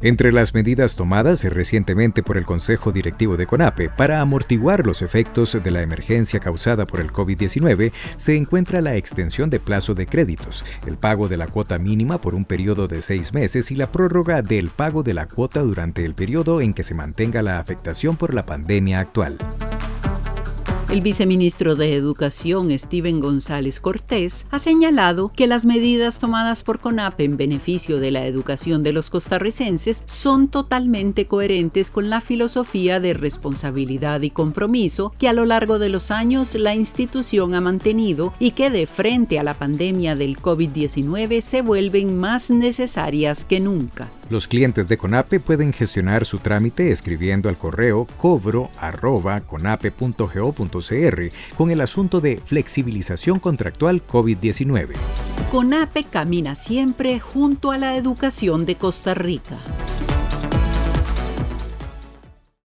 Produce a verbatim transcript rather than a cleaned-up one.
Entre las medidas tomadas recientemente por el Consejo Directivo de CONAPE para amortiguar los efectos de la emergencia causada por el COVID diecinueve se encuentra la extensión de plazo de créditos, el pago de la cuota mínima por un periodo de seis meses y la prórroga del pago de la cuota durante el periodo en que se mantenga la afectación por la pandemia actual. El viceministro de Educación, Steven González Cortés, ha señalado que las medidas tomadas por CONAPE en beneficio de la educación de los costarricenses son totalmente coherentes con la filosofía de responsabilidad y compromiso que a lo largo de los años la institución ha mantenido y que de frente a la pandemia del COVID diecinueve se vuelven más necesarias que nunca. Los clientes de CONAPE pueden gestionar su trámite escribiendo al correo cobro arroba conape punto go punto cr con el asunto de flexibilización contractual COVID diecinueve. CONAPE camina siempre junto a la educación de Costa Rica.